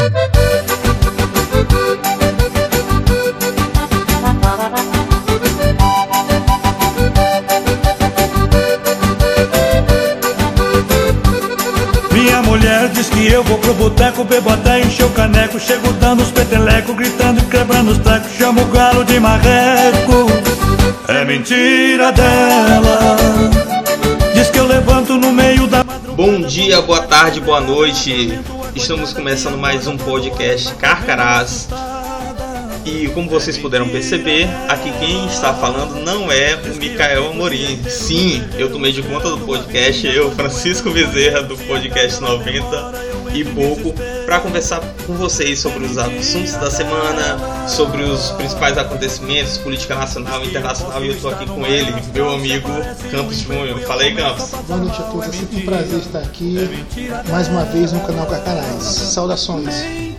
Minha mulher diz que eu vou pro boteco, bebo até encher o caneco, chego dando os petelecos, gritando e quebrando os tecos, chamo o galo de marreco. É mentira dela, diz que eu levanto no meio da madrugada. Bom dia, boa tarde, boa noite. Estamos começando mais um podcast Carcarás. E como vocês puderam perceber, aqui quem está falando não é o Micael Amorim. Sim, eu tomei de conta do podcast, eu, Francisco Bezerra, do podcast 90 e pouco, para conversar com vocês sobre os assuntos da semana, sobre os principais acontecimentos, política nacional e internacional. E eu estou aqui com ele, meu amigo Campos Júnior. Fala aí, Campos. Boa noite a todos, é sempre um prazer estar aqui mais uma vez no canal Carcarás. Saudações.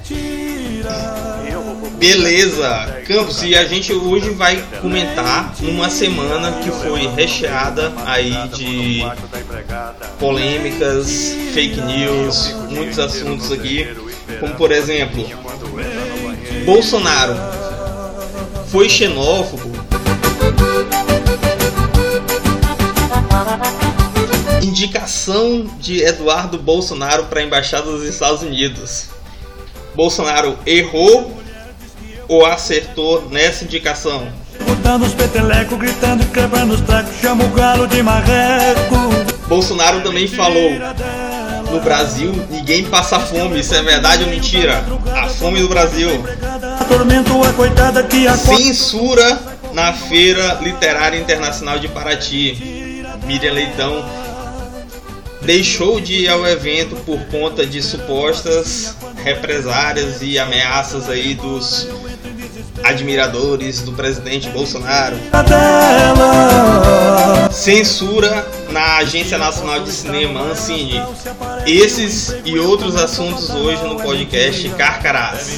Beleza, Campos, e a gente hoje vai comentar uma semana que foi recheada aí de polêmicas, fake news, muitos assuntos aqui, como por exemplo, Bolsonaro foi xenófobo, indicação de Eduardo Bolsonaro para a Embaixada dos Estados Unidos. Bolsonaro errou ou acertou nessa indicação? Botando os petelecos, gritando e quebrando os tecos, chamo o galo de marreco. Bolsonaro também falou: no Brasil ninguém passa fome. Isso é verdade ou mentira? A fome do Brasil. Censura na Feira Literária Internacional de Paraty. Miriam Leitão deixou de ir ao evento por conta de supostas represárias e ameaças aí dos admiradores do presidente Bolsonaro. Censura na Agência Nacional de Cinema, Ancine. Esses e outros assuntos hoje no podcast Carcarás.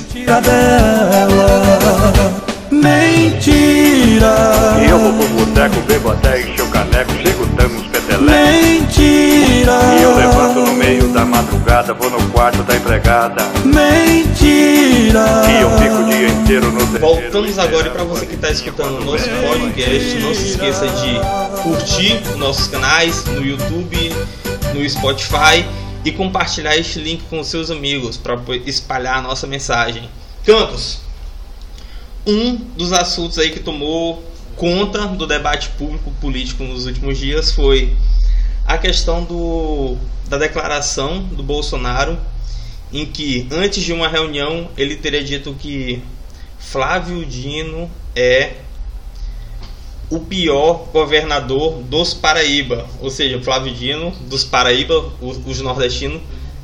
Mentira. Eu vou pro boteco, bebo até encher o caneco, chego dando uns petelecos. Mentira. E eu levanto no meio da madrugada, vou no quarto da empregada. Mentira. E eu fico o dia inteiro no terreiro. Voltamos agora, e para você que está escutando o nosso podcast, não se esqueça de curtir nossos canais no YouTube, no Spotify e compartilhar este link com seus amigos para espalhar a nossa mensagem. Campos, um dos assuntos aí que tomou conta do debate público político nos últimos dias foi a questão da declaração do Bolsonaro, em que antes de uma reunião ele teria dito que Flávio Dino é o pior governador dos Paraíba, ou seja, Flávio Dino dos Paraíba, os nordestinos,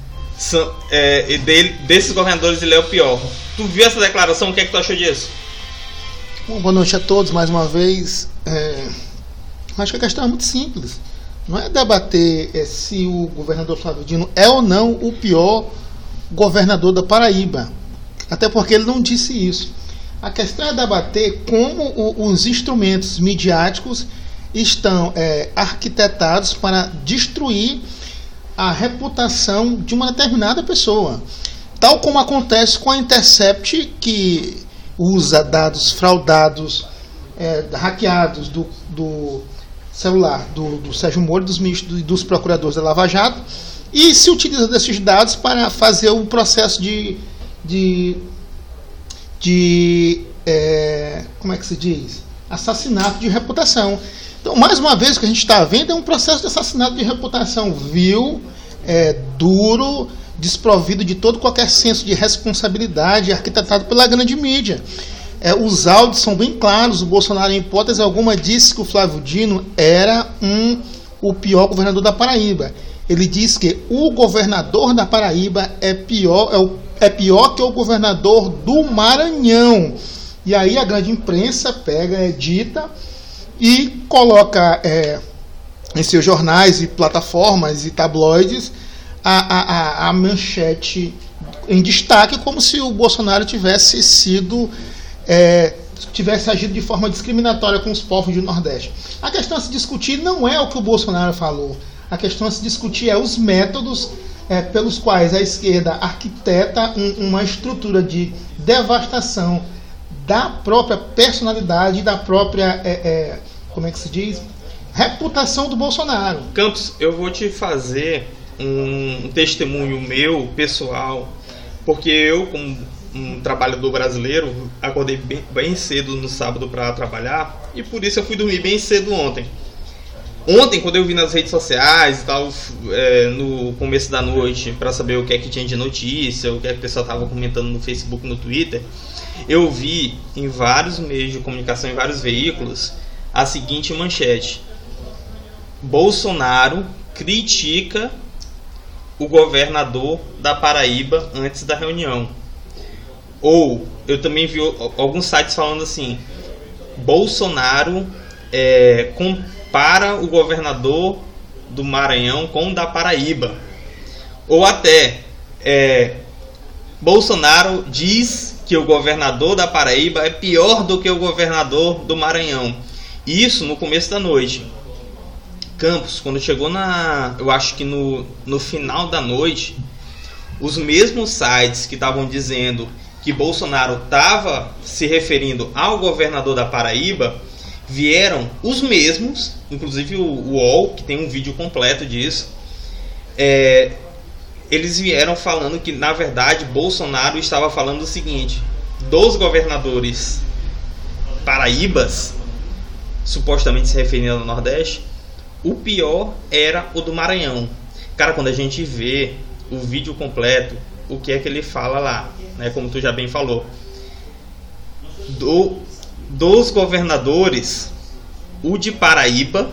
desses governadores ele é o pior. Tu viu essa declaração? O que é que tu achou disso? Bom, boa noite a todos mais uma vez. Acho que a questão é muito simples. Não é debater se o governador Flávio Dino é ou não o pior governador da Paraíba. Até porque ele não disse isso. A questão é debater como os instrumentos midiáticos estão arquitetados para destruir a reputação de uma determinada pessoa. Tal como acontece com a Intercept, que usa dados fraudados, hackeados do celular do Sérgio Moro e dos procuradores da Lava Jato, e se utiliza desses dados para fazer um processo como é que se diz? Assassinato de reputação. Então, mais uma vez, o que a gente está vendo é um processo de assassinato de reputação vil, duro, desprovido de todo qualquer senso de responsabilidade, arquitetado pela grande mídia. Os áudios são bem claros. O Bolsonaro, em hipótese alguma, disse que o Flávio Dino era o pior governador da Paraíba. Ele disse que o governador da Paraíba é pior que o governador do Maranhão. E aí a grande imprensa pega, edita e coloca em seus jornais e plataformas e tabloides a manchete em destaque, como se o Bolsonaro tivesse agido de forma discriminatória com os povos do Nordeste. A questão a se discutir não é o que o Bolsonaro falou. A questão a se discutir é os métodos, pelos quais a esquerda arquiteta uma estrutura de devastação da própria personalidade, da própria, como é que se diz? Reputação do Bolsonaro. Campos, eu vou te fazer um testemunho meu, pessoal, porque eu, como um trabalhador brasileiro, acordei bem cedo no sábado para trabalhar, e por isso eu fui dormir bem cedo ontem. Ontem, quando eu vi nas redes sociais e tal, no começo da noite, para saber o que é que tinha de notícia, o que é que o pessoal estava comentando no Facebook, no Twitter, eu vi em vários meios de comunicação, em vários veículos, a seguinte manchete: Bolsonaro critica o governador da Paraíba antes da reunião. Ou, eu também vi alguns sites falando assim: Bolsonaro compara o governador do Maranhão com o da Paraíba. Ou até, Bolsonaro diz que o governador da Paraíba é pior do que o governador do Maranhão. Isso no começo da noite. Campos, quando chegou eu acho que no final da noite, os mesmos sites que estavam dizendo que Bolsonaro estava se referindo ao governador da Paraíba, vieram os mesmos, inclusive o UOL, que tem um vídeo completo disso, eles vieram falando que, na verdade, Bolsonaro estava falando o seguinte: dos governadores paraíbas, supostamente se referindo ao Nordeste, o pior era o do Maranhão. Cara, quando a gente vê o vídeo completo, o que é que ele fala lá, né? Como tu já bem falou, dos governadores, o de Paraíba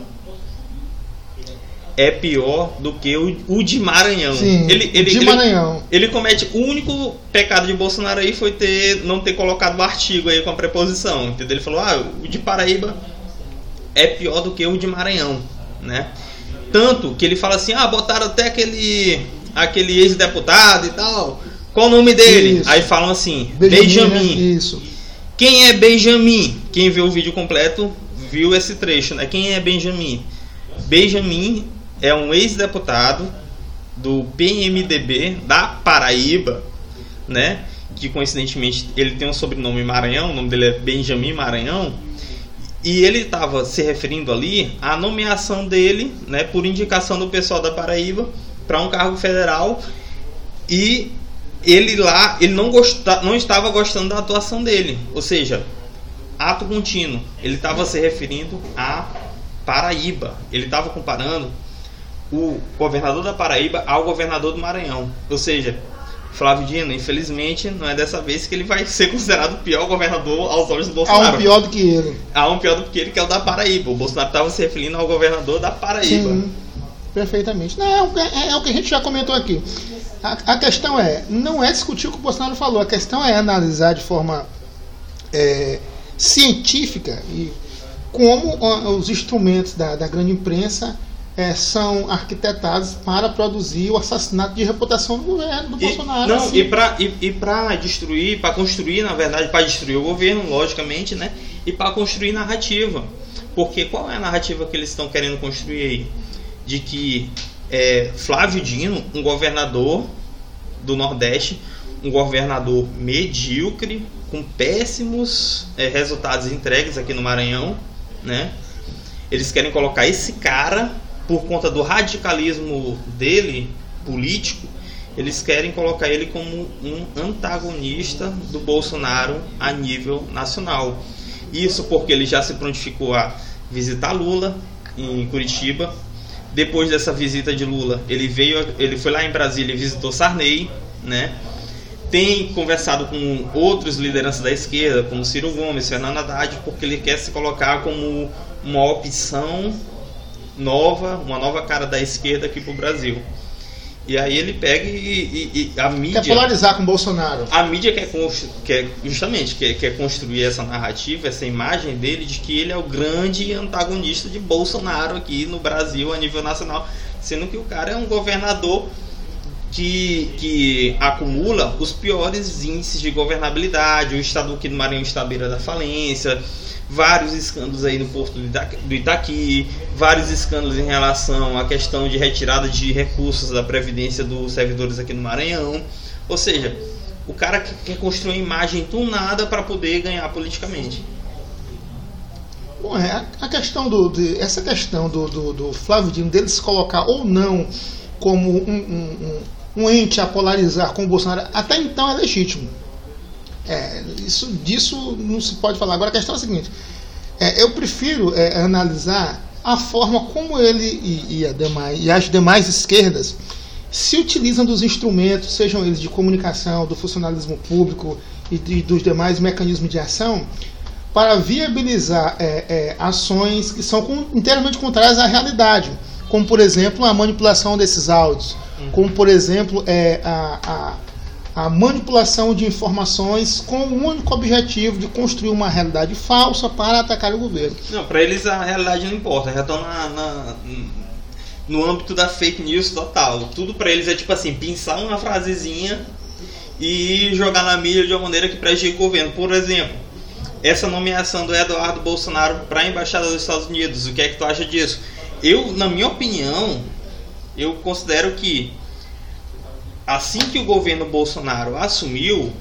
é pior do que o de Maranhão. Sim, Maranhão. Ele comete, o único pecado de Bolsonaro aí foi não ter colocado o artigo aí com a preposição, entendeu? Ele falou, o de Paraíba é pior do que o de Maranhão, né? Tanto que ele fala assim, botaram até aquele ex-deputado e tal, qual o nome dele? Isso. Aí falam assim, Benjamin. Né? Isso. Quem é Benjamin? Quem viu o vídeo completo viu esse trecho, né? Quem é Benjamin? Benjamin é um ex-deputado do PMDB da Paraíba, né? Que coincidentemente ele tem um sobrenome Maranhão, o nome dele é Benjamin Maranhão, e ele estava se referindo ali à nomeação dele, né, por indicação do pessoal da Paraíba para um cargo federal, e ele não estava gostando da atuação dele, ou seja, ato contínuo. Ele estava se referindo à Paraíba, ele estava comparando o governador da Paraíba ao governador do Maranhão. Ou seja, Flávio Dino, infelizmente, não é dessa vez que ele vai ser considerado o pior governador aos olhos do Bolsonaro. Há um pior do que ele. Há um pior do que ele, que é o da Paraíba. O Bolsonaro estava se referindo ao governador da Paraíba. Sim, perfeitamente. Não, é o que a gente já comentou aqui. A questão não é discutir o que o Bolsonaro falou, a questão é analisar de forma científica e como os instrumentos da grande imprensa são arquitetados para produzir o assassinato de reputação do governo do Bolsonaro. Não, assim. E para destruir, para construir, na verdade, para destruir o governo, logicamente, né? E para construir narrativa. Porque qual é a narrativa que eles estão querendo construir aí? De que Flávio Dino, um governador do Nordeste, um governador medíocre, com péssimos resultados entregues aqui no Maranhão, né? Eles querem colocar esse cara, por conta do radicalismo dele, político, eles querem colocar ele como um antagonista do Bolsonaro a nível nacional. Isso porque ele já se prontificou a visitar Lula em Curitiba. Depois dessa visita de Lula, ele foi lá em Brasília e visitou Sarney, né? Tem conversado com outros lideranças da esquerda, como Ciro Gomes, Fernando Haddad, porque ele quer se colocar como uma opção nova, uma nova cara da esquerda aqui pro Brasil. E aí ele pega e a mídia... Quer polarizar com o Bolsonaro. A mídia quer construir essa narrativa, essa imagem dele de que ele é o grande antagonista de Bolsonaro aqui no Brasil a nível nacional, sendo que o cara é um governador que acumula os piores índices de governabilidade. O estado aqui do Maranhão está à beira da falência, vários escândalos aí no porto do Itaqui, vários escândalos em relação à questão de retirada de recursos da previdência dos servidores aqui no Maranhão. Ou seja, o cara quer construir uma imagem tunada para poder ganhar politicamente. Bom, essa questão do Flávio Dino, dele se colocar ou não como um ente a polarizar com o Bolsonaro, até então é legítimo. Disso não se pode falar. Agora a questão é a seguinte: eu prefiro analisar a forma como ele e as demais esquerdas se utilizam dos instrumentos, sejam eles de comunicação, do funcionalismo público e dos demais mecanismos de ação, para viabilizar ações que são inteiramente contrárias à realidade, como por exemplo a manipulação desses áudios, como por exemplo a manipulação de informações com o único objetivo de construir uma realidade falsa para atacar o governo. Não, para eles a realidade não importa, já estão no âmbito da fake news total. Tudo para eles é tipo assim, pinçar uma frasezinha e jogar na mídia de uma maneira que prejudique o governo. Por exemplo, essa nomeação do Eduardo Bolsonaro para a Embaixada dos Estados Unidos, o que é que tu acha disso? Na minha opinião, eu considero que assim que o governo Bolsonaro assumiu,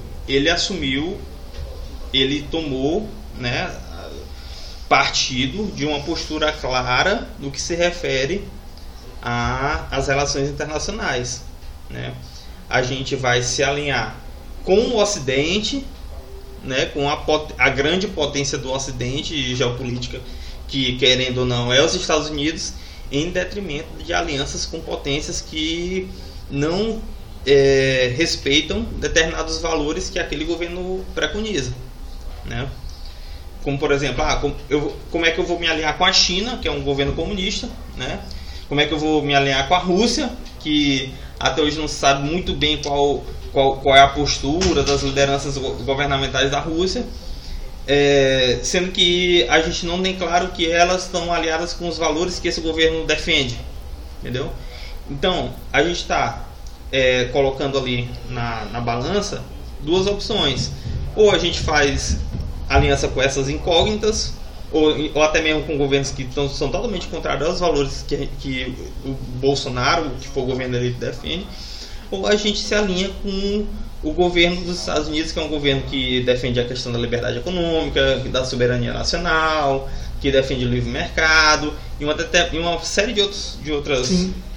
ele tomou, né, partido de uma postura clara no que se refere às relações internacionais, né? A gente vai se alinhar com o Ocidente, né, com a grande potência do Ocidente geopolítica, que querendo ou não é os Estados Unidos, em detrimento de alianças com potências que não respeitam determinados valores que aquele governo preconiza, né? Como por exemplo, como é que eu vou me alinhar com a China, que é um governo comunista, né? Como é que eu vou me alinhar com a Rússia, que até hoje não se sabe muito bem qual é a postura das lideranças governamentais da Rússia, sendo que a gente não tem claro que elas estão aliadas com os valores que esse governo defende, entendeu? Então, a gente está colocando ali na balança duas opções: ou a gente faz aliança com essas incógnitas, ou até mesmo com governos que são totalmente contrários aos valores que o Bolsonaro, que for o governo dele, defende, ou a gente se alinha com o governo dos Estados Unidos, que é um governo que defende a questão da liberdade econômica, da soberania nacional, que defende o livre mercado e uma série de outras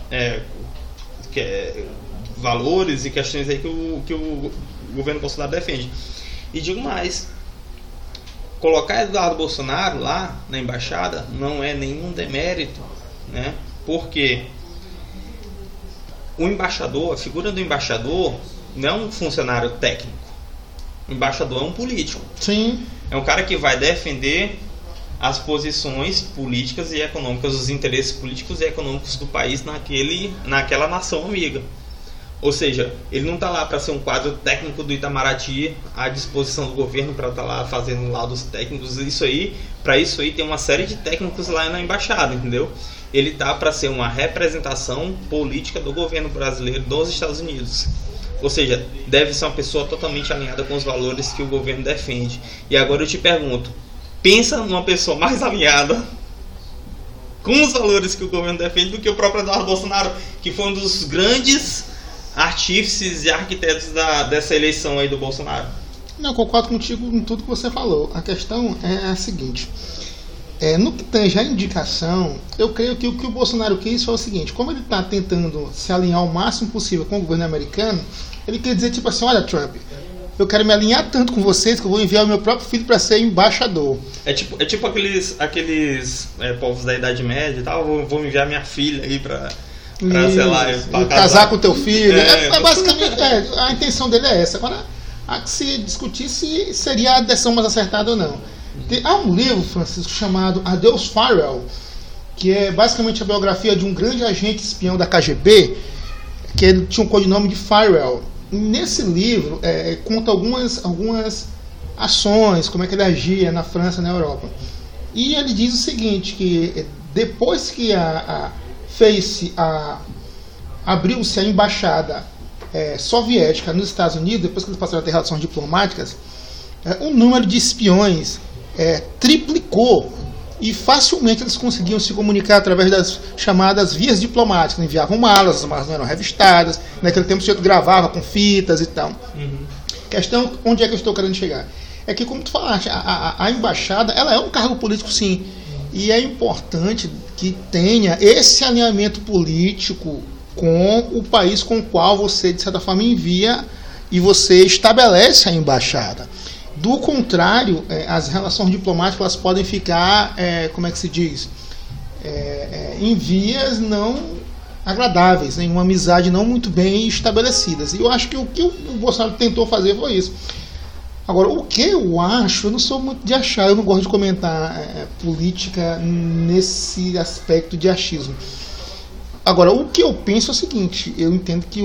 valores e questões aí que o governo Bolsonaro defende. E digo mais: colocar Eduardo Bolsonaro lá na embaixada não é nenhum demérito, né? Porque o embaixador, a figura do embaixador, não é um funcionário técnico. O embaixador é um político. Sim. É um cara que vai defender as posições políticas e econômicas, os interesses políticos e econômicos do país naquela nação amiga. Ou seja, ele não está lá para ser um quadro técnico do Itamaraty à disposição do governo para estar lá fazendo laudos técnicos. Para isso aí tem uma série de técnicos lá na embaixada, entendeu? Ele está para ser uma representação política do governo brasileiro dos Estados Unidos. Ou seja, deve ser uma pessoa totalmente alinhada com os valores que o governo defende. E agora eu te pergunto, pensa numa pessoa mais alinhada com os valores que o governo defende do que o próprio Eduardo Bolsonaro, que foi um dos grandes artífices e arquitetos dessa eleição aí do Bolsonaro. Não, concordo contigo em tudo que você falou. A questão é a seguinte: no que tange a indicação, eu creio que o que o Bolsonaro quis foi o seguinte: como ele está tentando se alinhar o máximo possível com o governo americano, ele quer dizer tipo assim: olha, Trump, eu quero me alinhar tanto com vocês que eu vou enviar o meu próprio filho para ser embaixador. É tipo aqueles povos da Idade Média e tal, vou enviar minha filha aí para sei lá, casar com teu filho. Basicamente, a intenção dele é essa. Agora, há que se discutir se seria a decisão mais acertada ou não. Há um livro, Francisco, chamado Adeus Farrell, que é basicamente a biografia de um grande agente espião da KGB, que ele tinha um codinome de Farrell. Nesse livro, conta algumas ações, como é que ele agia na França e na Europa. E ele diz o seguinte, que depois que abriu-se a embaixada soviética nos Estados Unidos, depois que eles passaram a ter relações diplomáticas, o número de espiões triplicou. E facilmente eles conseguiam se comunicar através das chamadas vias diplomáticas. Enviavam malas, as malas não eram revistadas. Naquele tempo o sujeito gravava com fitas e tal. Questão, onde é que eu estou querendo chegar? É que, como tu falaste, a embaixada ela é um cargo político, sim. E é importante que tenha esse alinhamento político com o país com o qual você, de certa forma, envia e você estabelece a embaixada. Do contrário, as relações diplomáticas elas podem ficar, como é que se diz, em vias não agradáveis, em uma amizade não muito bem estabelecidas. E eu acho que o que o Bolsonaro tentou fazer foi isso. Agora, o que eu acho, eu não sou muito de achar, eu não gosto de comentar política nesse aspecto de achismo. Agora, o que eu penso é o seguinte, eu entendo que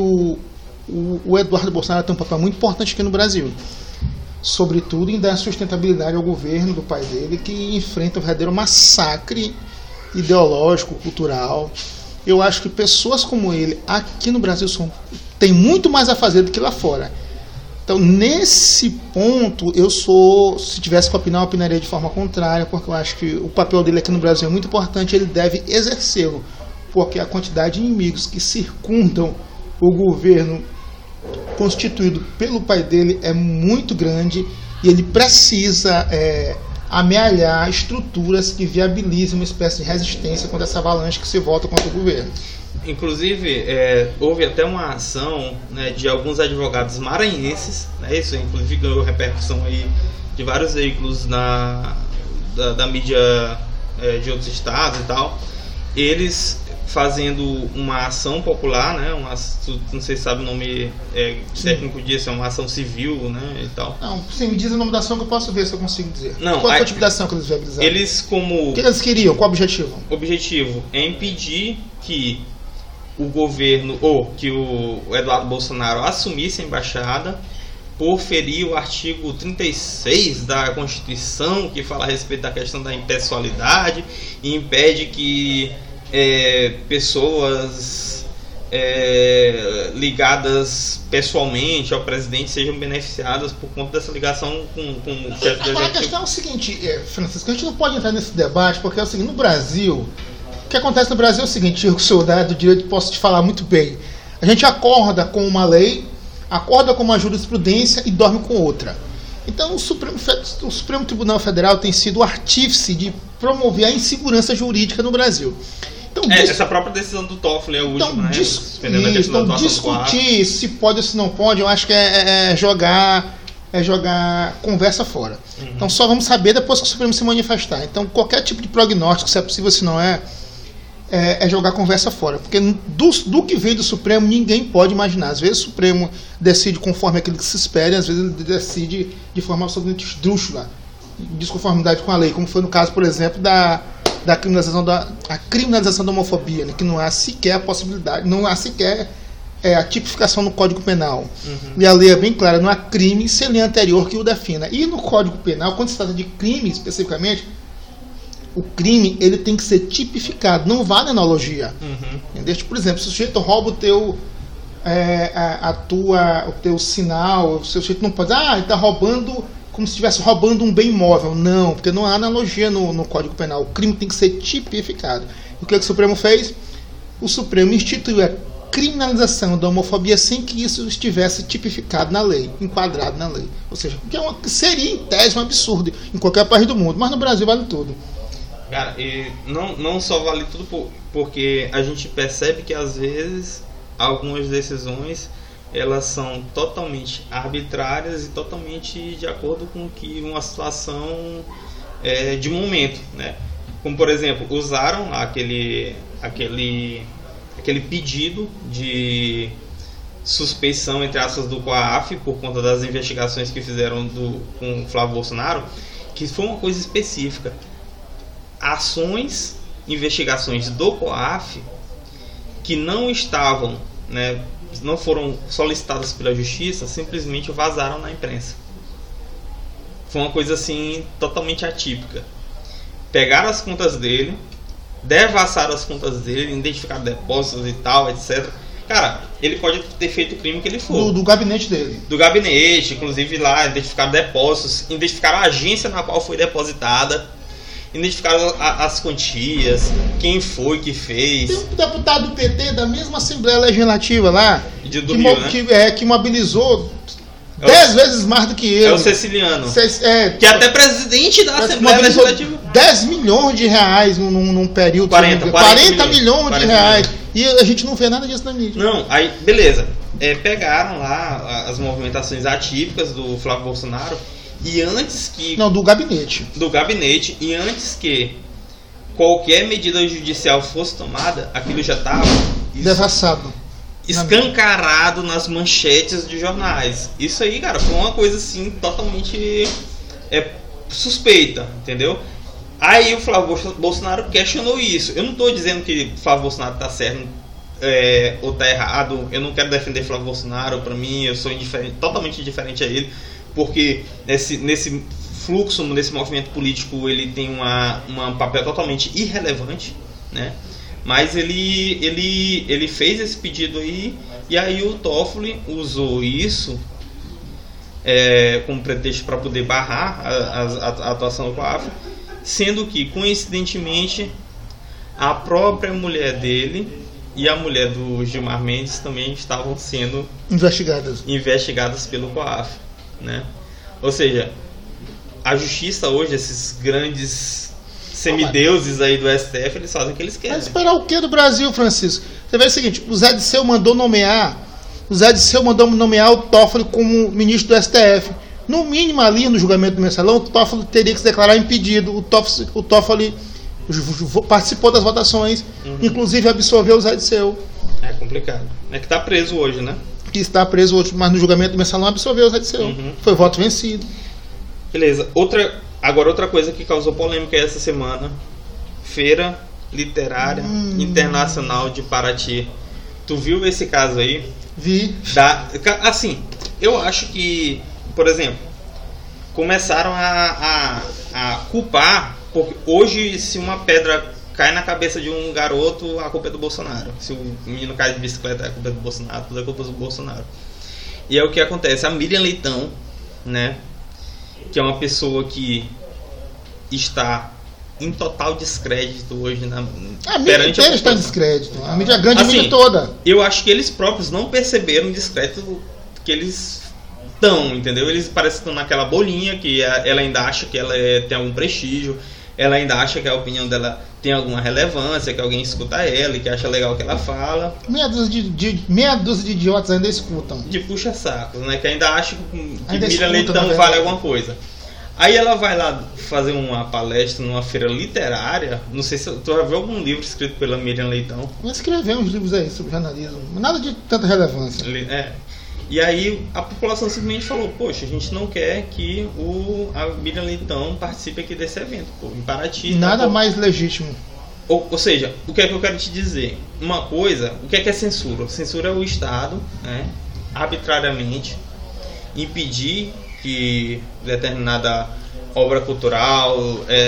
o Eduardo Bolsonaro tem um papel muito importante aqui no Brasil. Sobretudo em dar sustentabilidade ao governo do pai dele, que enfrenta um verdadeiro massacre ideológico, cultural. Eu acho que pessoas como ele aqui no Brasil têm muito mais a fazer do que lá fora. Então, nesse ponto, se tivesse que opinar, eu opinaria de forma contrária, porque eu acho que o papel dele aqui no Brasil é muito importante, ele deve exercê-lo, porque a quantidade de inimigos que circundam o governo constituído pelo pai dele é muito grande e ele precisa amealhar estruturas que viabilizem uma espécie de resistência contra essa avalanche que se volta contra o governo. Inclusive, houve até uma ação, né, de alguns advogados maranhenses, né, isso inclusive ganhou repercussão aí de vários veículos da mídia de outros estados e tal, eles fazendo uma ação popular, né? Não sei se sabe o nome técnico disso, é uma ação civil, né? E tal. Não, você me diz o nome da ação que eu posso ver se eu consigo dizer. Não, qual foi o tipo de ação que eles viabilizaram? O que eles queriam? Qual o objetivo? O objetivo é impedir que o governo, ou que o Eduardo Bolsonaro assumisse a embaixada por ferir o artigo 36 da Constituição, que fala a respeito da questão da impessoalidade e impede que pessoas ligadas pessoalmente ao presidente sejam beneficiadas por conta dessa ligação com o chefe do executivo. A questão é o seguinte, Francisco, a gente não pode entrar nesse debate, porque é o seguinte, no Brasil, o que acontece no Brasil é o seguinte, eu que sou da área do direito posso te falar muito bem, a gente acorda com uma lei, acorda com uma jurisprudência e dorme com outra. Então o Supremo Tribunal Federal tem sido o artífice de promover a insegurança jurídica no Brasil. Então, essa própria decisão do Toffoli é a última, então discutir se pode ou se não pode, eu acho que é jogar conversa fora. Então só vamos saber depois que o Supremo se manifestar. Então qualquer tipo de prognóstico, se é possível, se não é jogar conversa fora. Porque do que veio do Supremo, ninguém pode imaginar. Às vezes o Supremo decide conforme aquilo que se espera, às vezes ele decide de forma absolutamente esdrúxula, em desconformidade com a lei, como foi no caso, por exemplo, da criminalização da homofobia, né, que não há sequer a possibilidade, não há sequer a tipificação no Código Penal. E a lei é bem clara, não há crime sem lei anterior que o defina. E no Código Penal, quando se trata de crime especificamente, o crime ele tem que ser tipificado, não vale analogia. Por exemplo, se o sujeito rouba o teu sinal, o sujeito não pode ele está roubando como se estivesse roubando um bem imóvel. Não, porque não há analogia no Código Penal. O crime tem que ser tipificado. E o que o Supremo fez? O Supremo instituiu a criminalização da homofobia sem que isso estivesse tipificado na lei, enquadrado na lei. Ou seja, que seria em tese um absurdo em qualquer país do mundo, mas no Brasil vale tudo. Cara, e não só vale tudo porque a gente percebe que às vezes algumas decisões elas são totalmente arbitrárias e totalmente de acordo com que uma situação de momento, né? Como por exemplo, usaram aquele pedido de suspeição, entre aspas, do COAF por conta das investigações que fizeram com o Flávio Bolsonaro, que foi uma coisa específica. Investigações do COAF que não estavam, né, não foram solicitadas pela justiça, simplesmente vazaram na imprensa. Foi uma coisa assim totalmente atípica. Pegaram as contas dele, devassaram as contas dele, identificaram depósitos e tal, etc. Cara, ele pode ter feito o crime que ele for. Do gabinete dele. Do gabinete, inclusive lá identificaram depósitos, identificaram a agência na qual foi depositada, identificaram as quantias, quem foi que fez. Tem um deputado do PT da mesma Assembleia Legislativa lá, Do Rio, né? que mobilizou 10 vezes mais do que ele. É o Ceciliano. Que é até presidente da Assembleia Legislativa. 10 milhões de reais num período. 40 milhões de reais. E a gente não vê nada disso na mídia. Não, aí, beleza. Pegaram lá as movimentações atípicas do Flávio Bolsonaro e antes que... Não, do gabinete. Do gabinete. E antes que qualquer medida judicial fosse tomada, aquilo já estava... Devassado. Escancarado nas manchetes de jornais. Isso aí, cara, foi uma coisa assim totalmente suspeita, entendeu? Aí o Flávio Bolsonaro questionou isso. Eu não estou dizendo que o Flávio Bolsonaro está certo ou está errado. Eu não quero defender Flávio Bolsonaro. Para mim, eu sou totalmente indiferente a ele, porque nesse fluxo, nesse movimento político, ele tem um papel totalmente irrelevante, né? Mas ele fez esse pedido aí, e aí o Toffoli usou isso como pretexto para poder barrar a atuação do COAF, sendo que, coincidentemente, a própria mulher dele e a mulher do Gilmar Mendes também estavam sendo investigadas pelo COAF, né? Ou seja, a justiça hoje, esses grandes semideuses aí do STF, eles fazem o que eles querem. Mas esperar o que do Brasil, Francisco? Você vê o seguinte, o Zé Disseu mandou nomear o Toffoli como ministro do STF. No mínimo ali no julgamento do mensalão, o Toffoli teria que se declarar impedido. O Toffoli participou das votações, inclusive absolveu o Zé Disseu. É complicado. É que está preso hoje, né? Que está preso hoje, mas no julgamento do mensalão absolveu o Zé Disseu. Foi voto vencido. Beleza. Agora outra coisa que causou polêmica essa semana: Feira Literária Internacional de Paraty. Tu viu esse caso aí? Vi. Assim, eu acho que, por exemplo, começaram a culpar, porque hoje, se uma pedra cai na cabeça de um garoto, a culpa é do Bolsonaro. Se o menino cai de bicicleta, a culpa é do Bolsonaro, tudo é culpa do Bolsonaro. E é o que acontece. A Miriam Leitão, né, que é uma pessoa que está em total descrédito hoje a mídia inteira está em descrédito. A mídia grande, assim, a mídia toda. Eu acho que eles próprios não perceberam o descrédito que eles estão, entendeu? Eles parecem que estão naquela bolinha que ela ainda acha que ela tem algum prestígio, ela ainda acha que a opinião dela tem alguma relevância, que alguém escuta ela e que acha legal o que ela fala. Meia dúzia de idiotas ainda escutam. De puxa-sacos, né? Que ainda acham que Miriam Leitão vale alguma coisa. Aí ela vai lá fazer uma palestra numa feira literária. Não sei se tu já viu algum livro escrito pela Miriam Leitão. Ela escreveu uns livros aí sobre jornalismo, nada de tanta relevância. E aí a população simplesmente falou: poxa, a gente não quer que a Miriam Leitão participe aqui desse evento, em Paraty. Nada mais legítimo. Ou seja, o que é que eu quero te dizer? Uma coisa, o que é censura? Censura é o Estado, né, arbitrariamente impedir que determinada obra cultural,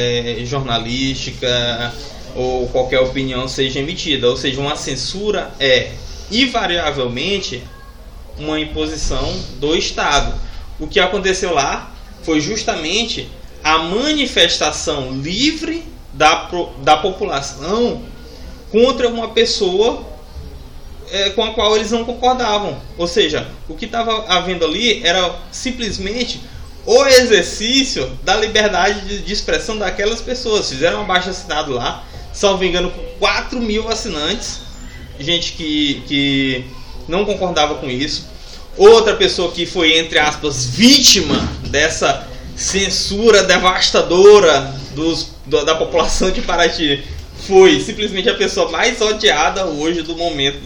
jornalística ou qualquer opinião seja emitida. Ou seja, uma censura é invariavelmente uma imposição do Estado. O que aconteceu lá foi justamente a manifestação livre da população contra uma pessoa com a qual eles não concordavam. Ou seja, o que estava havendo ali era simplesmente o exercício da liberdade de expressão daquelas pessoas. Fizeram um abaixo-assinado lá, salvo engano, com 4 mil assinantes, gente que não concordava com isso. Outra pessoa que foi, entre aspas, vítima dessa censura devastadora da população de Paraty foi simplesmente a pessoa mais odiada hoje do momento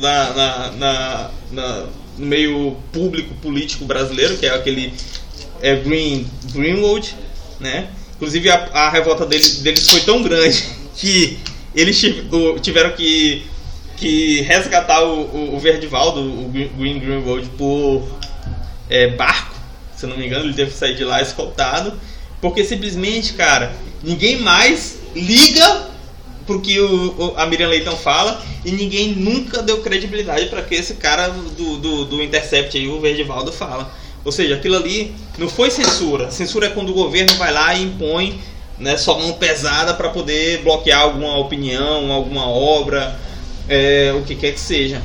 no meio público político brasileiro, que é aquele Greenwald, né? Inclusive a revolta deles foi tão grande que eles tiveram que resgatar o Verdivaldo, o Greenwald, por barco, se eu não me engano. Ele teve que sair de lá escoltado, porque simplesmente, cara, ninguém mais liga pro que a Miriam Leitão fala, e ninguém nunca deu credibilidade para que esse cara do Intercept aí, o Verdivaldo, fala. Ou seja, aquilo ali não foi censura. Censura é quando o governo vai lá e impõe, né, sua mão pesada para poder bloquear alguma opinião, alguma obra, o que quer que seja.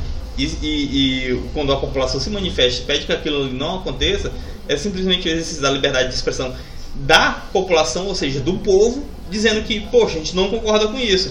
E quando a população se manifesta e pede que aquilo ali não aconteça, é simplesmente o exercício da liberdade de expressão da população, ou seja, do povo, dizendo que, poxa, a gente não concorda com isso.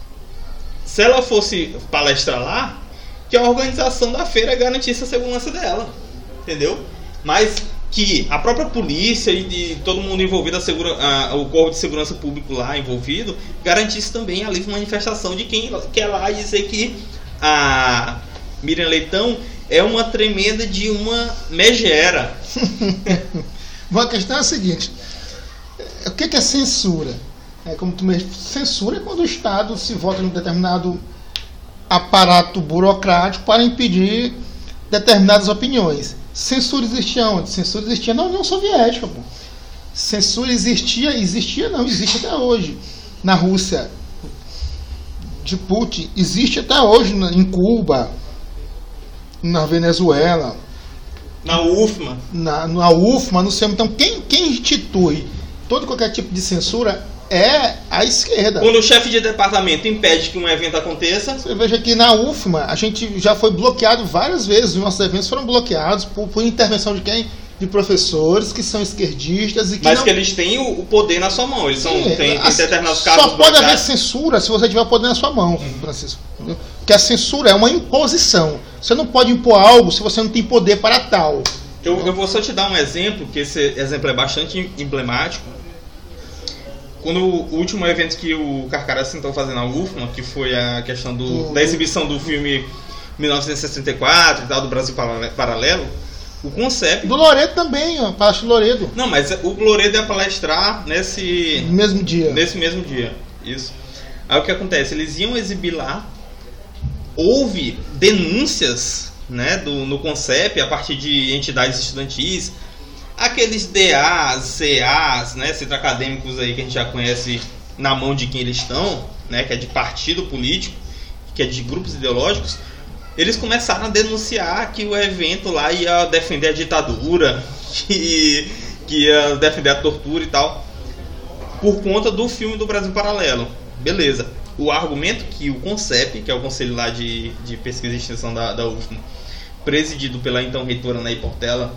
Se ela fosse palestrar lá, que a organização da feira garantisse a segurança dela, entendeu? Mas que a própria polícia e de todo mundo envolvido, o corpo de segurança público lá envolvido, garantisse também a livre manifestação de quem quer lá dizer que a Miriam Leitão é uma tremenda de uma megera. Bom, a questão é a seguinte: o que é censura? Como tu mesmo, censura é quando o Estado se vota em um determinado aparato burocrático para impedir determinadas opiniões. Censura existia onde? Censura existia na União Soviética. Pô. Censura existia não, existe até hoje. Na Rússia de Putin, existe até hoje em Cuba, na Venezuela, na UFMA. Na UFMA, não sei. Então, quem institui todo qualquer tipo de censura é a esquerda. Quando o chefe de departamento impede que um evento aconteça... Você veja que na UFMA a gente já foi bloqueado várias vezes. Os nossos eventos foram bloqueados por intervenção de quem? De professores que são esquerdistas. Mas que eles têm o poder na sua mão. Eles têm determinados casos... Só pode haver censura se você tiver o poder na sua mão, Francisco. Porque a censura é uma imposição. Você não pode impor algo se você não tem poder para tal. Eu vou só te dar um exemplo, que esse exemplo é bastante emblemático. Quando o último evento que o Carcará tentou fazer na UFMA, que foi a questão da exibição do filme 1964 e tal, do Brasil Paralelo, o conceito... Do Loredo também, ó, Palácio Loredo. Não, mas o Loredo ia palestrar nesse mesmo dia. Isso. Aí o que acontece? Eles iam exibir lá, houve denúncias, né, no CONCEP, a partir de entidades estudantis, aqueles DAs, CAs, né, centros acadêmicos aí que a gente já conhece na mão de quem eles estão, né, que é de partido político, que é de grupos ideológicos. Eles começaram a denunciar que o evento lá ia defender a ditadura, que ia defender a tortura e tal, por conta do filme do Brasil Paralelo. Beleza. O argumento que o CONCEP, que é o conselho lá de pesquisa e extensão da UFMA, presidido pela então reitora Nair Portela,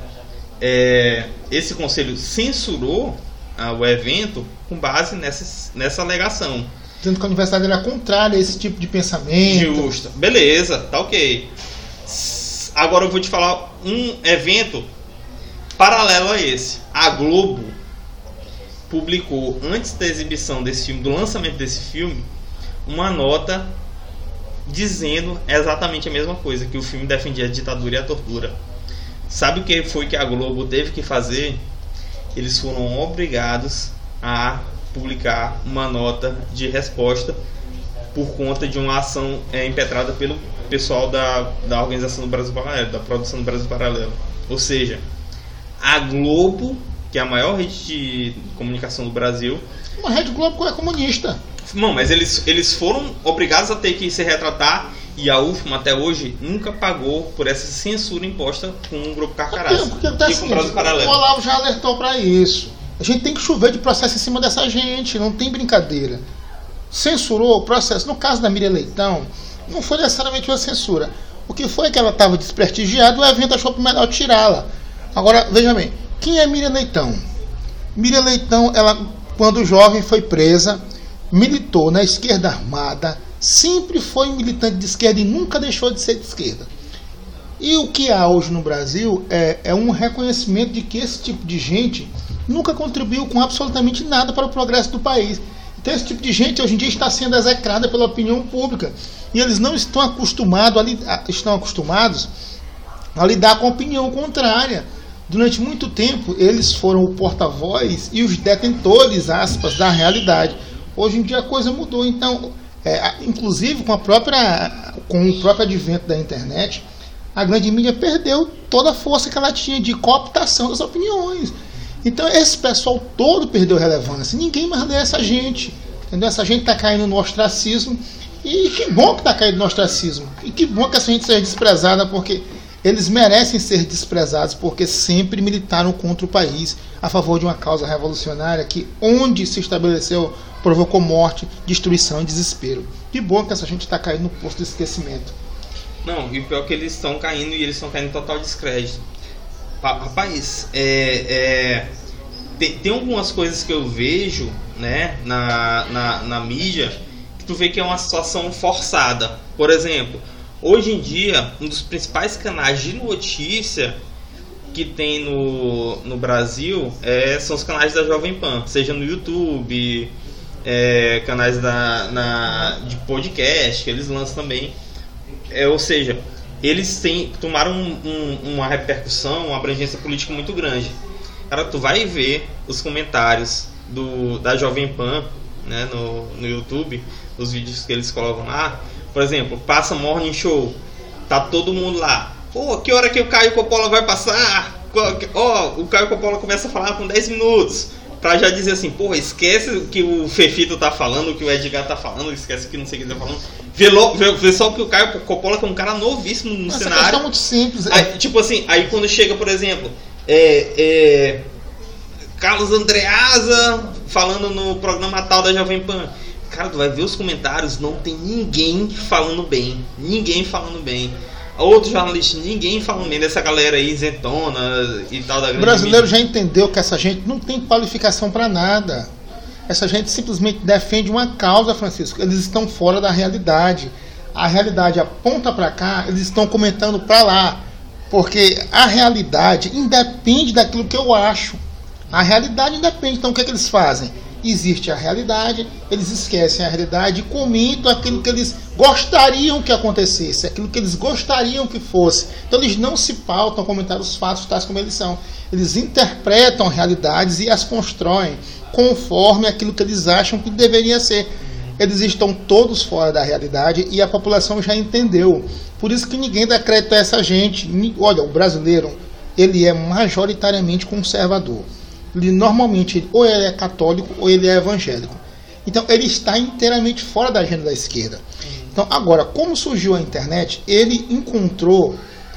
esse conselho censurou o evento com base nessa alegação. Dizendo que a universidade era contrária a esse tipo de pensamento. Justo. Beleza, tá ok. Agora eu vou te falar um evento paralelo a esse. A Globo publicou, antes da exibição desse filme, do lançamento desse filme, uma nota dizendo exatamente a mesma coisa, que o filme defendia a ditadura e a tortura. Sabe o que foi que a Globo teve que fazer? Eles foram obrigados a publicar uma nota de resposta por conta de uma ação impetrada pelo pessoal da organização do Brasil Paralelo, da produção do Brasil Paralelo. Ou seja, a Globo, que é a maior rede de comunicação do Brasil... Uma rede Globo é comunista. Não, mas eles foram obrigados a ter que se retratar, e a UFMA até hoje nunca pagou por essa censura imposta com o Grupo Carcará e com o Brasil Paralelo. O Olavo já alertou para isso. A gente tem que chover de processo em cima dessa gente, não tem brincadeira. Censurou o processo. No caso da Miriam Leitão, não foi necessariamente uma censura. O que foi que ela estava desprestigiada, o evento achou por melhor tirá-la. Agora, veja bem, quem é Miriam Leitão? Miriam Leitão, ela, quando jovem, foi presa, militou na esquerda armada, sempre foi militante de esquerda e nunca deixou de ser de esquerda. E o que há hoje no Brasil é um reconhecimento de que esse tipo de gente nunca contribuiu com absolutamente nada para o progresso do país. Então esse tipo de gente hoje em dia está sendo execrada pela opinião pública. E eles não estão acostumados a lidar com a opinião contrária. Durante muito tempo eles foram o porta-voz e os detentores, aspas, da realidade. Hoje em dia a coisa mudou. Então, inclusive com o próprio advento da internet, a grande mídia perdeu toda a força que ela tinha de cooptação das opiniões. Então esse pessoal todo perdeu relevância. Ninguém mais lê essa gente. Entendeu? Essa gente está caindo no ostracismo E que bom que está caindo no ostracismo. E que bom que essa gente seja desprezada, porque eles merecem ser desprezados, porque sempre militaram contra o país, a favor de uma causa revolucionária que, onde se estabeleceu, provocou morte, destruição e desespero. Que bom que essa gente está caindo no poço do esquecimento. Não, e o pior é que eles estão caindo, e eles estão caindo em total descrédito. Rapaz, tem algumas coisas que eu vejo, né, na mídia, que tu vê que é uma situação forçada. Por exemplo, hoje em dia, um dos principais canais de notícia que tem no Brasil são os canais da Jovem Pan, seja no YouTube, canais de podcast que eles lançam também. Ou seja, eles tomaram uma repercussão, uma abrangência política muito grande. Cara, tu vai ver os comentários da Jovem Pan, né, no YouTube, os vídeos que eles colocam lá. Por exemplo, passa Morning Show, tá todo mundo lá. Pô, que hora que o Caio Coppola vai passar? O Caio Coppola começa a falar com 10 minutos. Pra já dizer assim, porra, esquece o que o Fefito tá falando, o que o Edgar tá falando, esquece o que não sei o que ele tá falando. Vê só que o Caio Coppola, que é um cara novíssimo no cenário. Essa é muito simples. Aí, tipo assim, aí quando chega, por exemplo, Carlos Andreasa falando no programa tal da Jovem Pan. Cara, tu vai ver os comentários, não tem ninguém falando bem. Ninguém falando bem. Outro jornalista, ninguém falando bem dessa galera aí, isentona e tal da grande O brasileiro mídia. já entendeu que essa gente não tem qualificação para nada. Essa gente simplesmente defende uma causa, Francisco. Eles estão fora da realidade. A realidade aponta para cá, eles estão comentando para lá. Porque a realidade independe daquilo que eu acho. A realidade independe. Então o que eles fazem? Existe a realidade, eles esquecem a realidade e comentam aquilo que eles gostariam que acontecesse, aquilo que eles gostariam que fosse. Então eles não se pautam a comentar os fatos tais como eles são. Eles interpretam realidades e as constroem conforme aquilo que eles acham que deveria ser. Eles estão todos fora da realidade e a população já entendeu. Por isso que ninguém dá crédito a essa gente. Olha, o brasileiro, ele é majoritariamente conservador. Normalmente, ou ele é católico ou ele é evangélico. Então, ele está inteiramente fora da agenda da esquerda. Então, agora, como surgiu a internet, ele encontrou,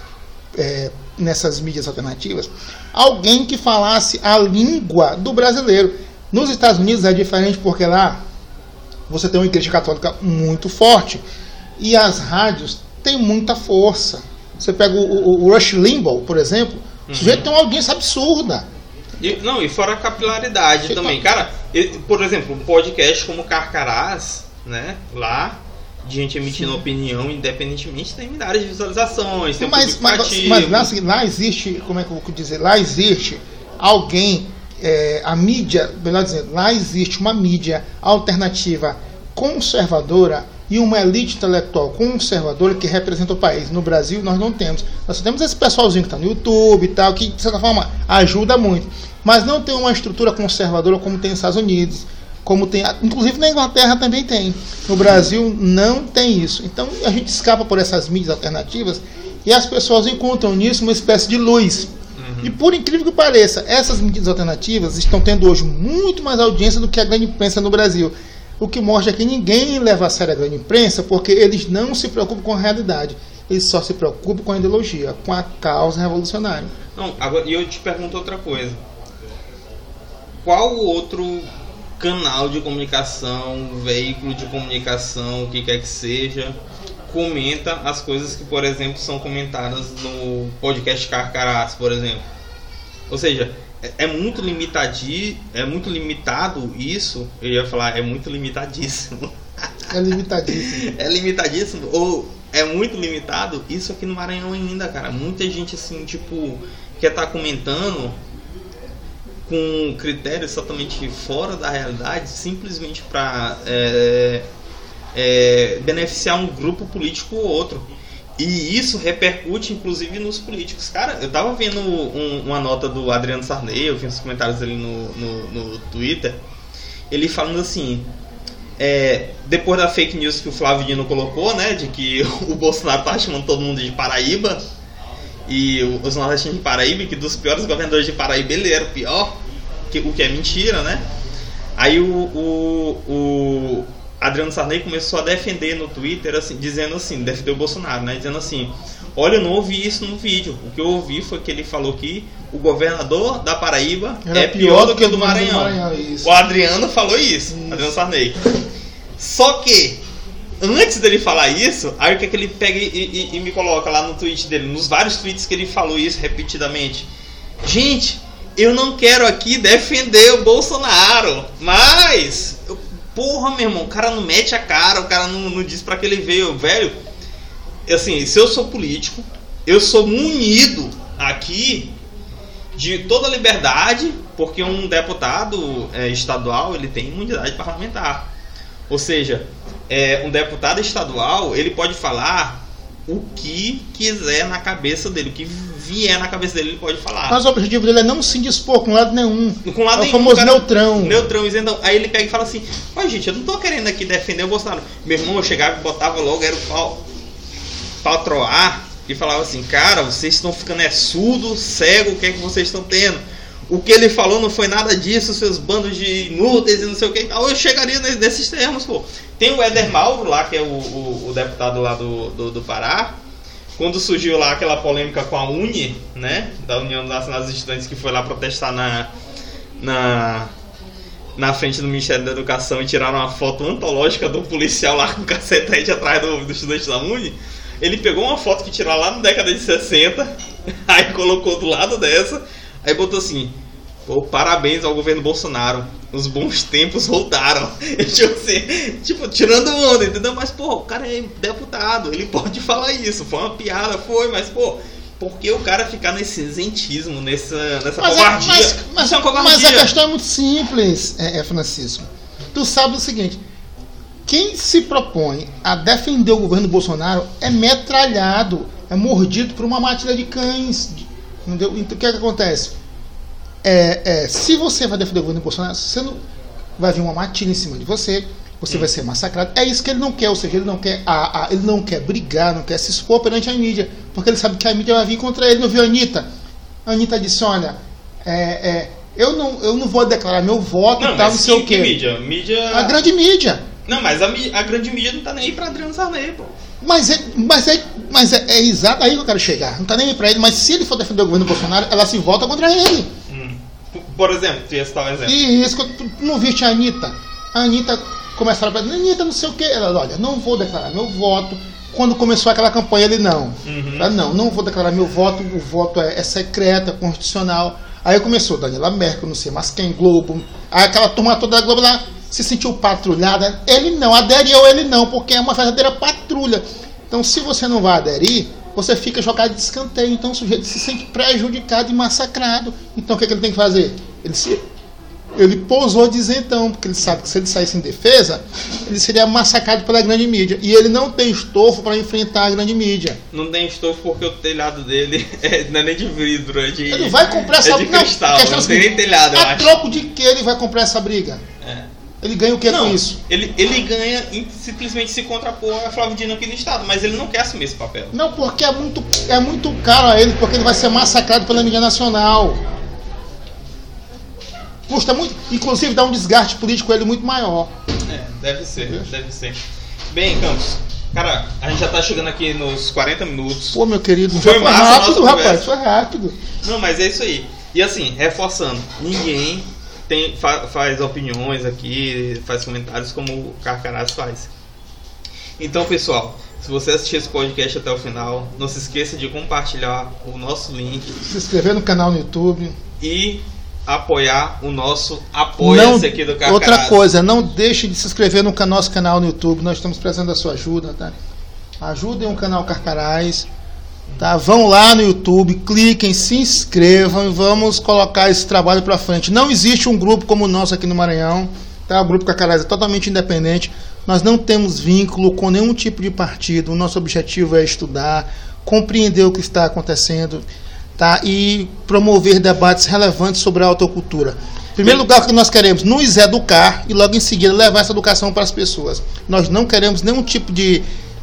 nessas mídias alternativas, alguém que falasse a língua do brasileiro. Nos Estados Unidos é diferente porque lá você tem uma igreja católica muito forte e as rádios têm muita força. Você pega o Rush Limbaugh, por exemplo, o sujeito tem uma audiência absurda. E fora a capilaridade também. Cara, por exemplo, um podcast como Carcarás, né? Lá, de gente emitindo opinião independentemente, tem milhares de visualizações, tem mas lá existe, como é que eu vou dizer? Lá existe alguém, a mídia, melhor dizendo, lá existe uma mídia alternativa conservadora e uma elite intelectual conservadora que representa o país. No Brasil nós não temos. Nós só temos esse pessoalzinho que está no YouTube e tal, que de certa forma ajuda muito. Mas não tem uma estrutura conservadora como tem nos Estados Unidos, como tem, inclusive na Inglaterra também tem. No Brasil não tem isso. Então a gente escapa por essas mídias alternativas e as pessoas encontram nisso uma espécie de luz. E por incrível que pareça, essas mídias alternativas estão tendo hoje muito mais audiência do que a grande imprensa no Brasil. O que mostra que ninguém leva a sério a grande imprensa porque eles não se preocupam com a realidade. Eles só se preocupam com a ideologia, com a causa revolucionária. Não, agora, e eu te pergunto outra coisa. Qual outro canal de comunicação, veículo de comunicação, o que quer que seja, comenta as coisas que, por exemplo, são comentadas no podcast Carcarás, por exemplo? Ou seja, é muito limitado isso. Eu ia falar, é muito limitadíssimo. É limitadíssimo. É limitadíssimo, ou é muito limitado isso aqui no Maranhão ainda, cara. Muita gente assim, tipo, quer estar comentando com critérios totalmente fora da realidade, simplesmente para beneficiar um grupo político ou outro. E isso repercute inclusive nos políticos. Cara, eu tava vendo uma nota do Adriano Sarney, eu vi uns comentários dele no Twitter, ele falando assim, depois da fake news que o Flávio Dino colocou, né, de que o Bolsonaro tá chamando todo mundo de Paraíba, e os nordestinos de Paraíba, que dos piores governadores de Paraíba ele era o pior, o que é mentira, né? Aí o Adriano Sarney começou a defender no Twitter, assim, dizendo assim, defendeu o Bolsonaro, né? Dizendo assim, olha, eu não ouvi isso no vídeo. O que eu ouvi foi que ele falou que o governador da Paraíba é pior do que o do Maranhão. O Adriano falou isso. Adriano Sarney. Só que, antes dele falar isso, aí o que ele pega e me coloca lá no tweet dele, nos vários tweets que ele falou isso repetidamente. Gente, eu não quero aqui defender o Bolsonaro, mas... Porra, meu irmão, o cara não mete a cara, o cara não diz pra que ele veio, velho. Assim, se eu sou político, eu sou munido aqui de toda a liberdade, porque um deputado estadual, ele tem imunidade parlamentar. Ou seja, um deputado estadual, ele pode falar o que quiser na cabeça dele, o que vier na cabeça dele, ele pode falar. Mas o objetivo dele é não se dispor com lado nenhum. Com lado nenhum, o famoso neutrão. Neutrão, então, aí ele pega e fala assim, olha gente, eu não tô querendo aqui defender o Bolsonaro. Meu irmão, eu chegava e botava logo, era o patroar, e falava assim, cara, vocês estão ficando surdo, cego, o que é que vocês estão tendo? O que ele falou não foi nada disso, seus bandos de inúteis e não sei o que. Então eu chegaria nesses termos, pô. Tem o Éder Mauro lá, que é o deputado lá do Pará. Quando surgiu lá aquela polêmica com a UNE, né? Da União Nacional dos Estudantes, que foi lá protestar na frente do Ministério da Educação e tiraram uma foto antológica do policial lá com o cacetete atrás do estudante da UNE. Ele pegou uma foto que tirou lá na década de 60, aí colocou do lado dessa. Aí botou assim, pô, parabéns ao governo Bolsonaro, os bons tempos voltaram. Tipo, tirando onda, entendeu? Mas, pô, o cara é deputado, ele pode falar isso. Foi uma piada, mas, pô, por que o cara ficar nesse isentismo, nessa covardia? Mas a questão é muito simples, Francisco. Tu sabe o seguinte, quem se propõe a defender o governo Bolsonaro é metralhado, é mordido por uma matilha de cães. Entendeu? Então o que acontece? Se você vai defender o governo Bolsonaro, você não vai vir uma matilha em cima de você, você vai ser massacrado. É isso que ele não quer, ou seja, ele não quer brigar, não quer se expor perante a mídia, porque ele sabe que a mídia vai vir contra ele. Não viu a Anitta? A Anitta disse, olha, eu não vou declarar meu voto e tal, não sei o quê. Mídia? A grande mídia. Não, mas a grande mídia não tá nem aí pra Adriano Sarney, pô. Mas é exato aí que eu quero chegar. Não tá nem aí pra ele, mas se ele for defender o governo Bolsonaro, ela se volta contra ele. Por exemplo, tu ia citar um exemplo. E isso, tu não viste a Anitta? A Anitta começaram a dizer, Anitta, não sei o que. Ela, olha, não vou declarar meu voto. Quando começou aquela campanha, ele não. Ela, não vou declarar meu voto, o voto é secreto, é constitucional. Aí começou Daniela Merkel, não sei mais quem, Globo. Aí aquela turma toda da Globo lá se sentiu patrulhada. Ele não, aderiu ele não, porque é uma verdadeira patrulha. Então, se você não vai aderir, você fica jogado de escanteio. Então, o sujeito se sente prejudicado e massacrado. Então, o que ele tem que fazer? Ele pousou de isentão, porque ele sabe que se ele saísse em defesa, ele seria massacrado pela grande mídia. E ele não tem estofo para enfrentar a grande mídia. Não tem estofo porque o telhado dele não é nem de vidro, é de... Ele vai comprar essa briga. É de cristal, não tem nem telhado, eu acho. A troco de que ele vai comprar essa briga? Ele ganha o que com isso? Ele ganha simplesmente se contrapor a Flávio Dino aqui no estado, mas ele não quer assumir esse papel. Não, porque é muito caro a ele, porque ele vai ser massacrado pela mídia nacional. Custa muito, inclusive dá um desgaste político a ele muito maior. Deve ser. Bem, Campos, cara, a gente já tá chegando aqui nos 40 minutos. Pô, meu querido, foi rápido, rapaz, foi rápido. Não, mas é isso aí. E assim, reforçando, ninguém faz opiniões aqui, faz comentários como o Carcarás faz. Então, pessoal, se você assistir esse podcast até o final, não se esqueça de compartilhar o nosso link, se inscrever no canal no YouTube e apoiar o nosso Apoia-se aqui do Carcarás. Outra coisa, não deixe de se inscrever no nosso canal no YouTube, nós estamos precisando da sua ajuda, tá? Ajudem o canal Carcarás, tá? Vão lá no YouTube, cliquem, se inscrevam e vamos colocar esse trabalho para frente. Não existe um grupo como o nosso aqui no Maranhão, tá? O grupo Carcarás é totalmente independente, nós não temos vínculo com nenhum tipo de partido, o nosso objetivo é estudar, compreender o que está acontecendo, tá? E promover debates relevantes sobre a autocultura. Em primeiro lugar, o que nós queremos nos educar e logo em seguida levar essa educação para as pessoas. Nós não queremos nenhum tipo de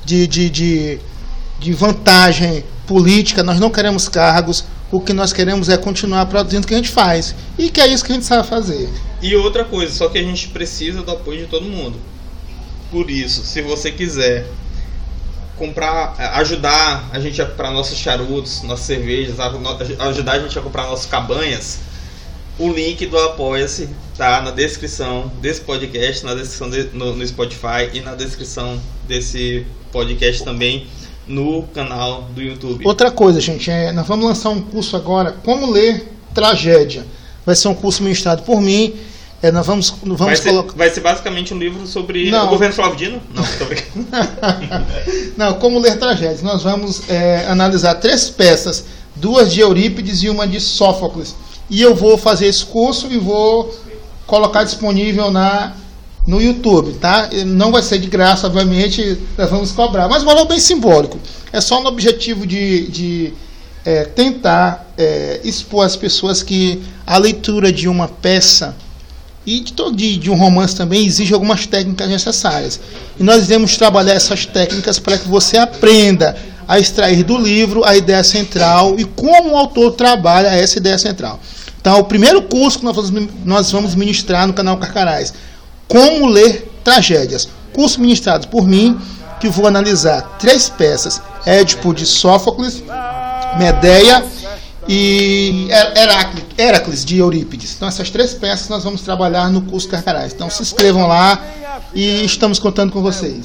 vantagem política, nós não queremos cargos, o que nós queremos é continuar produzindo o que a gente faz, e que é isso que a gente sabe fazer. E outra coisa, só que a gente precisa do apoio de todo mundo. Por isso, se você quiser comprar, ajudar a gente a comprar nossos charutos, nossas cervejas, ajudar a gente a comprar nossas cabanhas, o link do Apoia-se tá na descrição desse podcast, na descrição no Spotify e na descrição desse podcast também no canal do YouTube. Outra coisa, gente, nós vamos lançar um curso agora, Como Ler Tragédia. Vai ser um curso ministrado por mim. Nós vamos colocar... Vai ser basicamente um livro sobre o governo Flávio Dino? Não, tô brincando. Não, Como Ler Tragédias. Nós vamos analisar 3 peças, 2 de Eurípides e uma de Sófocles. E eu vou fazer esse curso e vou colocar disponível no YouTube, tá? Não vai ser de graça, obviamente, nós vamos cobrar, mas um valor bem simbólico. É só no objetivo de tentar expor às pessoas que a leitura de uma peça e de um romance também exige algumas técnicas necessárias. E nós iremos trabalhar essas técnicas para que você aprenda a extrair do livro a ideia central e como o autor trabalha essa ideia central. Então, o primeiro curso que nós vamos ministrar no canal Carcarás, Como Ler Tragédias. Curso ministrado por mim, que vou analisar 3 peças: Édipo de Sófocles, Medeia e Heracles de Eurípides. Então essas 3 peças nós vamos trabalhar no curso Carcarás. Então se inscrevam lá e estamos contando com vocês.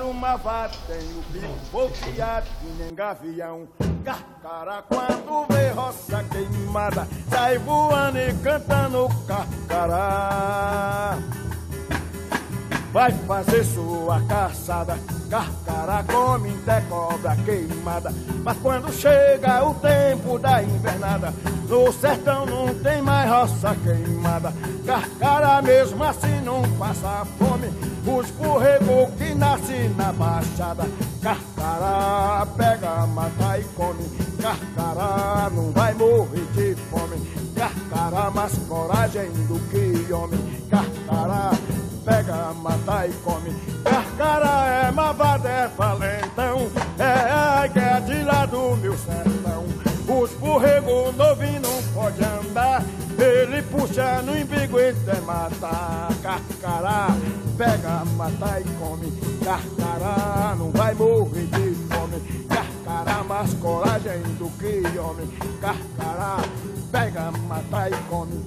Carcará, quando vê roça queimada, sai voando e cantando carcará. Vai fazer sua caçada, Carcará come até cobra queimada. Mas quando chega o tempo da invernada, no sertão não tem mais roça queimada. Carcará mesmo assim não passa fome, os borregos que nascem na baixada. Carcará pega, mata e come, Carcará não vai morrer de fome. Carcará mais coragem do que homem, Carcará pega, mata e come. Carcará é malvado, é valentão, é que é de lá do meu sertão. Os borregos novinhos não pode andar, ele puxa no embigo e até matar. Carcará pega, mata e come, Carcará não vai morrer de fome. Carcará mais coragem do que homem, Carcará pega, mata e come.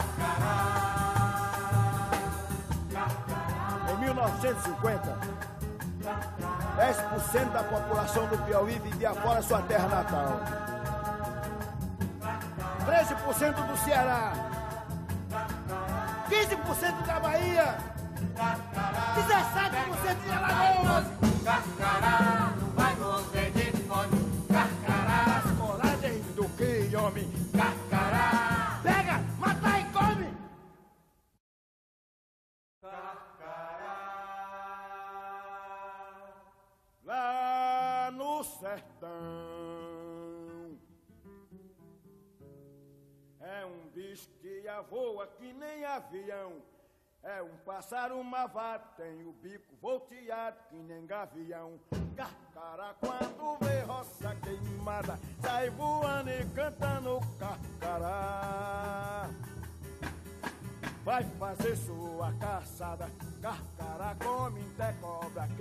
Em 1950, 10% da população do Piauí vivia fora da sua terra natal. 13% do Ceará, 15% da Bahia, 17% de Alagoas. Carcará não vai morrer de fome, Carcará mais coragem do que homem, Carcará pega, mata e come. Lá no sertão é um bicho que voa que nem avião, é um pássaro malvado, tem o bico volteado que nem gavião. Carcará quando vê roça queimada, sai voando e cantando carcará. Vai fazer sua caçada, Carcará come até cobra